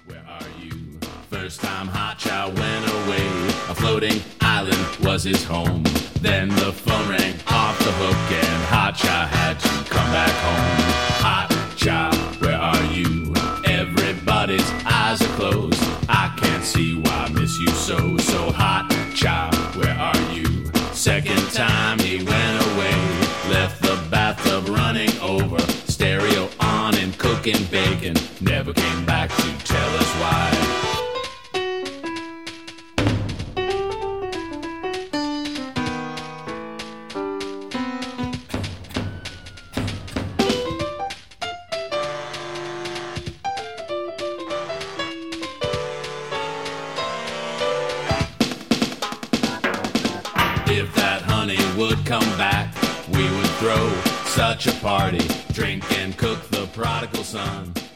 Where are you? First time Hotcha went away. A floating island was his home. Then the phone rang off the hook and Hotcha had to come back home. Hotcha, where are you? Everybody's eyes are closed. I can't see why I miss you so. So Hotcha, where are you? Second time he went away. Left the bathtub running over. Stereo on and cooking bacon. Never came back to tell us why. If that honey would come back, we would throw such a party, drink and cook the prodigal son.